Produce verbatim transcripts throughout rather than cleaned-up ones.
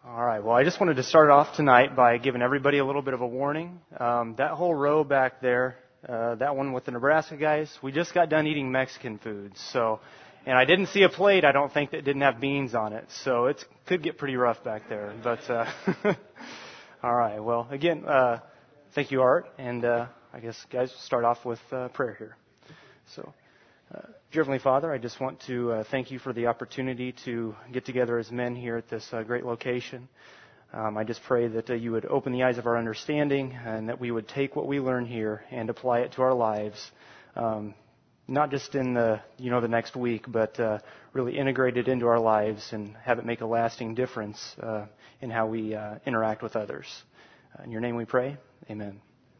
All right. Well, I just wanted to start off tonight by giving everybody a little bit of a warning. Um, that whole row back there, uh, that one with the Nebraska guys, we just got done eating Mexican food. So, and I didn't see a plate, I don't think, that didn't have beans on it. So it could get pretty rough back there. But, uh, all right. Well, again, uh, thank you, Art. And uh, I guess, guys, we'll start off with uh, prayer here. So. Uh, Dear Heavenly Father, I just want to uh, thank you for the opportunity to get together as men here at this uh, great location. Um, I just pray that uh, you would open the eyes of our understanding and that we would take what we learn here and apply it to our lives, um, not just in the you know the next week, but uh, really integrate it into our lives and have it make a lasting difference uh, in how we uh, interact with others. Uh, in your name we pray. Amen.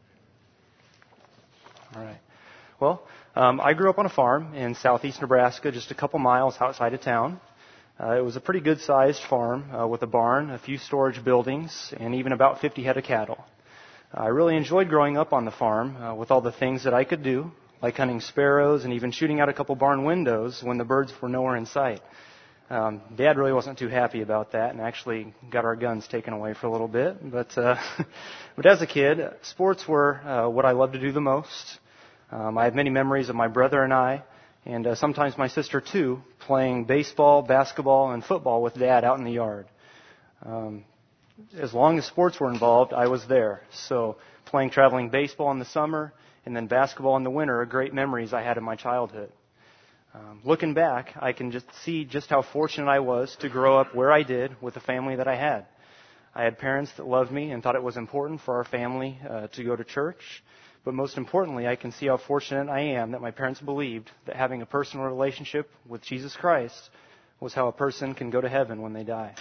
All right. Well, um, I grew up on a farm in southeast Nebraska, just a couple miles outside of town. Uh, it was a pretty good-sized farm uh, with a barn, a few storage buildings, and even about fifty head of cattle. I really enjoyed growing up on the farm uh, with all the things that I could do, like hunting sparrows and even shooting out a couple barn windows when the birds were nowhere in sight. Um, Dad really wasn't too happy about that and actually got our guns taken away for a little bit. But, uh, but as a kid, sports were uh, what I loved to do the most. Um, I have many memories of my brother and I, and uh, sometimes my sister too, playing baseball, basketball, and football with Dad out in the yard. Um, as long as sports were involved, I was there. So playing traveling baseball in the summer and then basketball in the winter are great memories I had in my childhood. Um, looking back, I can just see just how fortunate I was to grow up where I did with the family that I had. I had parents that loved me and thought it was important for our family uh, to go to church. But most importantly, I can see how fortunate I am that my parents believed that having a personal relationship with Jesus Christ was how a person can go to heaven when they die.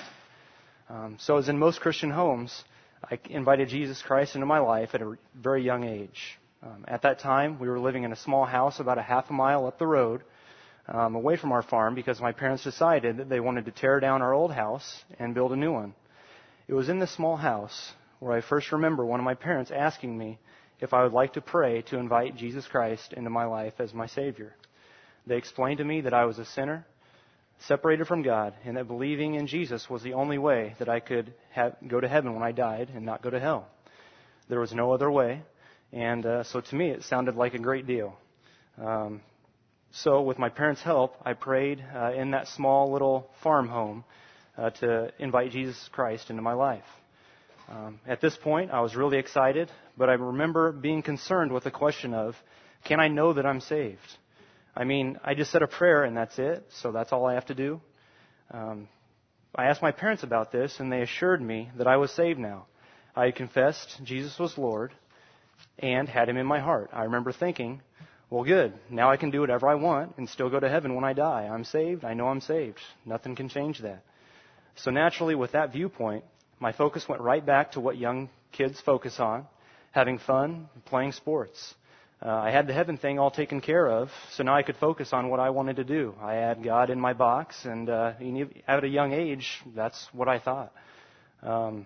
Um, so as in most Christian homes, I invited Jesus Christ into my life at a very young age. Um, at that time, we were living in a small house about a half a mile up the road, um, away from our farm, because my parents decided that they wanted to tear down our old house and build a new one. It was in this small house where I first remember one of my parents asking me if I would like to pray to invite Jesus Christ into my life as my Savior. They explained to me that I was a sinner, separated from God, and that believing in Jesus was the only way that I could have, go to heaven when I died and not go to hell. There was no other way, and uh, so to me it sounded like a great deal. Um, so with my parents' help, I prayed uh, in that small little farm home uh, to invite Jesus Christ into my life. Um, at this point, I was really excited, but I remember being concerned with the question of, can I know that I'm saved? I mean, I just said a prayer and that's it, so that's all I have to do. Um, I asked my parents about this, and they assured me that I was saved now. I had confessed Jesus was Lord and had him in my heart. I remember thinking, well, good, now I can do whatever I want and still go to heaven when I die. I'm saved, I know I'm saved. Nothing can change that. So naturally, with that viewpoint, my focus went right back to what young kids focus on, having fun, playing sports. Uh, I had the heaven thing all taken care of, so now I could focus on what I wanted to do. I had God in my box, and uh, at a young age, that's what I thought. Um,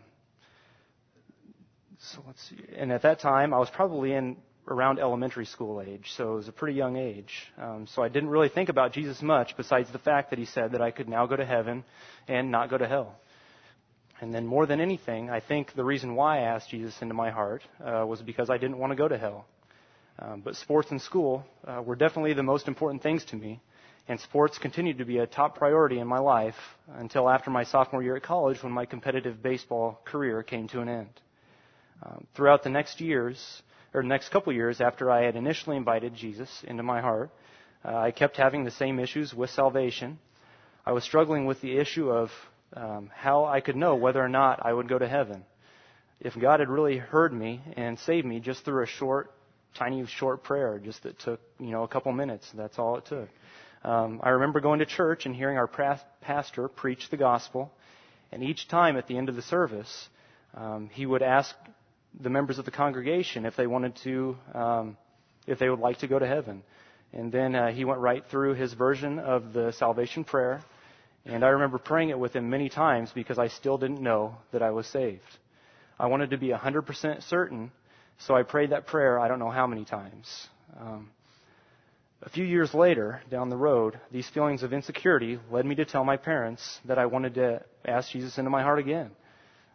so let's see. And at that time, I was probably in around elementary school age, so it was a pretty young age. Um, so I didn't really think about Jesus much, besides the fact that he said that I could now go to heaven and not go to hell. And then more than anything, I think the reason why I asked Jesus into my heart uh, was because I didn't want to go to hell. Um, but sports and school uh, were definitely the most important things to me. And sports continued to be a top priority in my life until after my sophomore year at college, when my competitive baseball career came to an end. Um, throughout the next years, or next couple years after I had initially invited Jesus into my heart, uh, I kept having the same issues with salvation. I was struggling with the issue of Um, how I could know whether or not I would go to heaven. If God had really heard me and saved me just through a short, tiny, short prayer, just that took, you know, a couple minutes. That's all it took. Um, I remember going to church and hearing our pra- pastor preach the gospel, and each time at the end of the service, um, he would ask the members of the congregation if they wanted to, um, if they would like to go to heaven. And then uh, he went right through his version of the salvation prayer. And I remember praying it with him many times because I still didn't know that I was saved. I wanted to be one hundred percent certain, so I prayed that prayer I don't know how many times. Um, a few years later, down the road, these feelings of insecurity led me to tell my parents that I wanted to ask Jesus into my heart again.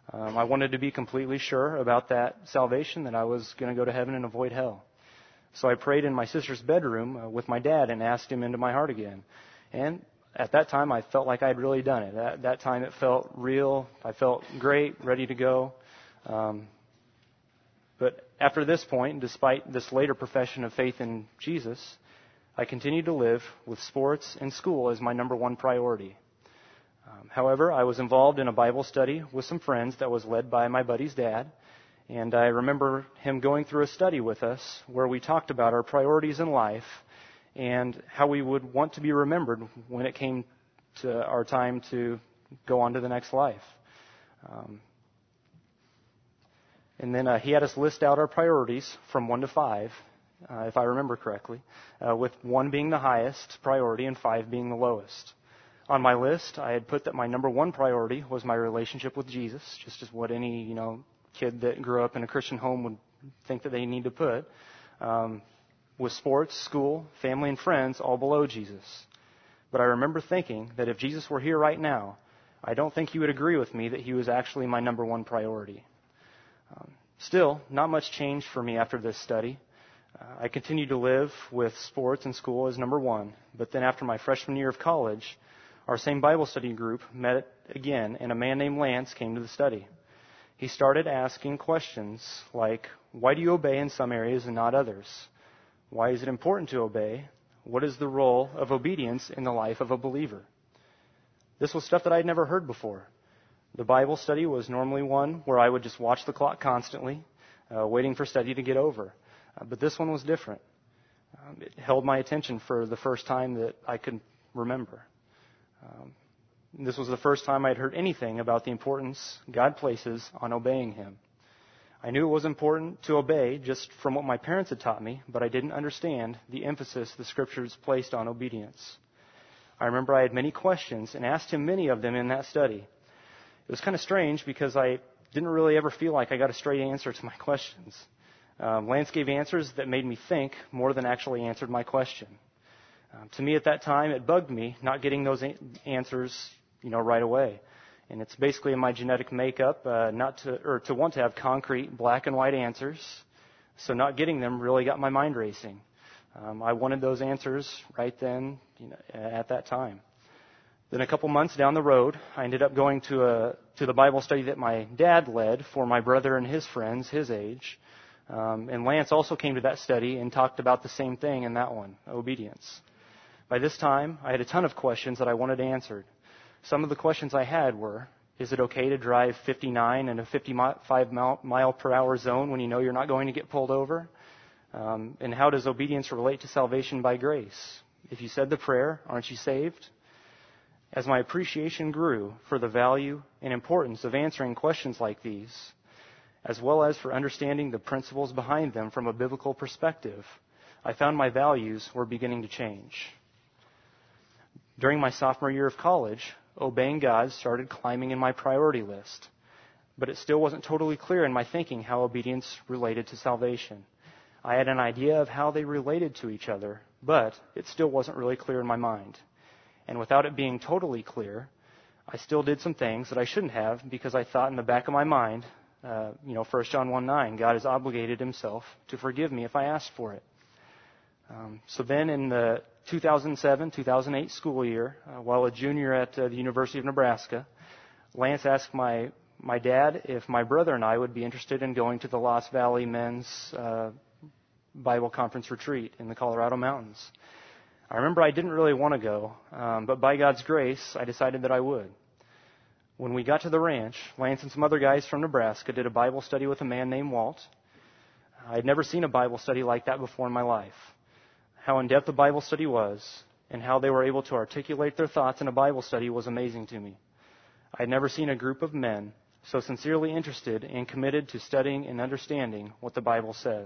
Um, I wanted to be completely sure about that salvation, that I was going to go to heaven and avoid hell. So I prayed in my sister's bedroom uh, with my dad and asked him into my heart again. And at that time, I felt like I'd really done it. At that time, it felt real. I felt great, ready to go. Um, but after this point, despite this later profession of faith in Jesus, I continued to live with sports and school as my number one priority. Um, however, I was involved in a Bible study with some friends that was led by my buddy's dad. And I remember him going through a study with us where we talked about our priorities in life and how we would want to be remembered when it came to our time to go on to the next life. Um, and then uh, he had us list out our priorities from one to five, uh, if I remember correctly, uh, with one being the highest priority and five being the lowest. On my list, I had put that my number one priority was my relationship with Jesus, just as what any, you know, kid that grew up in a Christian home would think that they need to put. Um, with sports, school, family, and friends all below Jesus. But I remember thinking that if Jesus were here right now, I don't think he would agree with me that he was actually my number one priority. Um, still, not much changed for me after this study. Uh, I continued to live with sports and school as number one. But then after my freshman year of college, our same Bible study group met again, and a man named Lance came to the study. He started asking questions like, why do you obey in some areas and not others? Why is it important to obey? What is the role of obedience in the life of a believer? This was stuff that I'd never heard before. The Bible study was normally one where I would just watch the clock constantly, uh, waiting for study to get over. Uh, but this one was different. Um, it held my attention for the first time that I could remember. Um, this was the first time I'd heard anything about the importance God places on obeying Him. I knew it was important to obey just from what my parents had taught me, but I didn't understand the emphasis the Scriptures placed on obedience. I remember I had many questions and asked him many of them in that study. It was kind of strange because I didn't really ever feel like I got a straight answer to my questions. Um, Lance gave answers that made me think more than actually answered my question. Um, to me at that time, it bugged me not getting those a- answers, you know, right away. And it's basically in my genetic makeup uh, not to or to want to have concrete black and white answers. So not getting them really got my mind racing. Um, I wanted those answers right then, you know, at that time. Then a couple months down the road, I ended up going to a to the Bible study that my dad led for my brother and his friends, his age. Um, and Lance also came to that study and talked about the same thing in that one, obedience. By this time, I had a ton of questions that I wanted answered. Some of the questions I had were, is it okay to drive fifty-nine in a fifty-five mile per hour zone when you know you're not going to get pulled over? Um, and how does obedience relate to salvation by grace? If you said the prayer, aren't you saved? As my appreciation grew for the value and importance of answering questions like these, as well as for understanding the principles behind them from a biblical perspective, I found my values were beginning to change. During my sophomore year of college, obeying God started climbing in my priority list, but it still wasn't totally clear in my thinking how obedience related to salvation. I had an idea of how they related to each other, but it still wasn't really clear in my mind. And without it being totally clear, I still did some things that I shouldn't have because I thought in the back of my mind, uh, you know, First John one nine, God has obligated Himself to forgive me if I asked for it. Um, so then in the two thousand seven two thousand eight school year, uh, while a junior at uh, the University of Nebraska, Lance asked my, my dad if my brother and I would be interested in going to the Lost Valley Men's uh, Bible Conference Retreat in the Colorado Mountains. I remember I didn't really want to go, um, but by God's grace, I decided that I would. When we got to the ranch, Lance and some other guys from Nebraska did a Bible study with a man named Walt. I had never seen a Bible study like that before in my life. How in-depth the Bible study was and how they were able to articulate their thoughts in a Bible study was amazing to me. I had never seen a group of men so sincerely interested and committed to studying and understanding what the Bible says.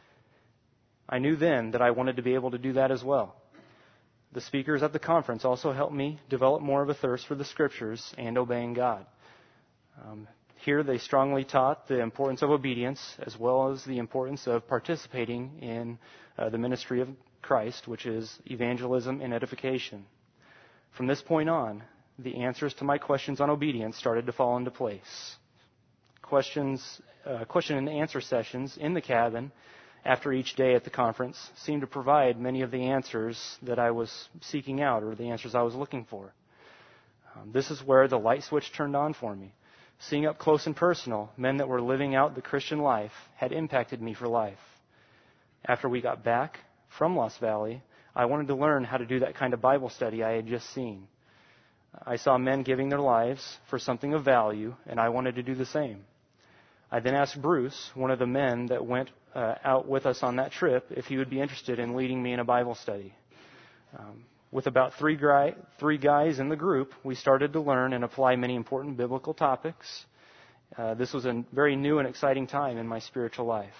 I knew then that I wanted to be able to do that as well. The speakers at the conference also helped me develop more of a thirst for the Scriptures and obeying God. Um, here they strongly taught the importance of obedience as well as the importance of participating in uh, the ministry of Christ, which is evangelism and edification. From this point on, the answers to my questions on obedience started to fall into place. questions, uh, question and answer sessions in the cabin after each day at the conference seemed to provide many of the answers that I was seeking out, or the answers I was looking for. Um, this is where the light switch turned on for me. Seeing up close and personal men that were living out the Christian life had impacted me for life. After we got back from Lost Valley, I wanted to learn how to do that kind of Bible study I had just seen. I saw men giving their lives for something of value, and I wanted to do the same. I then asked Bruce, one of the men that went uh, out with us on that trip, if he would be interested in leading me in a Bible study. Um, with about three, gri- three guys in the group, we started to learn and apply many important biblical topics. Uh, this was a very new and exciting time in my spiritual life.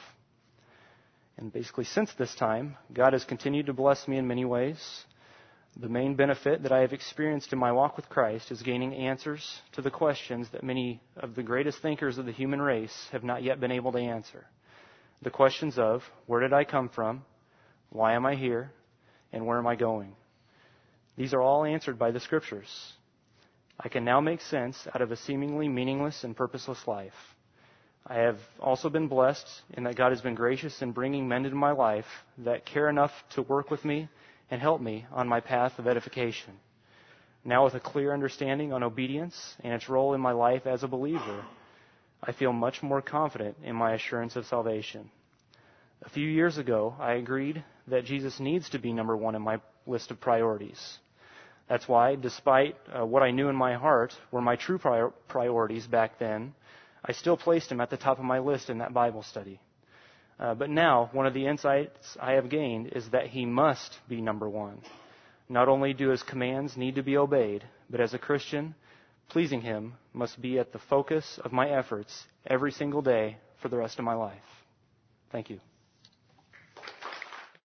And basically since this time, God has continued to bless me in many ways. The main benefit that I have experienced in my walk with Christ is gaining answers to the questions that many of the greatest thinkers of the human race have not yet been able to answer. The questions of, where did I come from? Why am I here? And where am I going? These are all answered by the Scriptures. I can now make sense out of a seemingly meaningless and purposeless life. I have also been blessed in that God has been gracious in bringing men into my life that care enough to work with me and help me on my path of edification. Now, with a clear understanding on obedience and its role in my life as a believer, I feel much more confident in my assurance of salvation. A few years ago, I agreed that Jesus needs to be number one in my list of priorities. That's why, despite uh, what I knew in my heart were my true prior- priorities back then, I still placed him at the top of my list in that Bible study. Uh, but now, one of the insights I have gained is that he must be number one. Not only do his commands need to be obeyed, but as a Christian, pleasing him must be at the focus of my efforts every single day for the rest of my life. Thank you.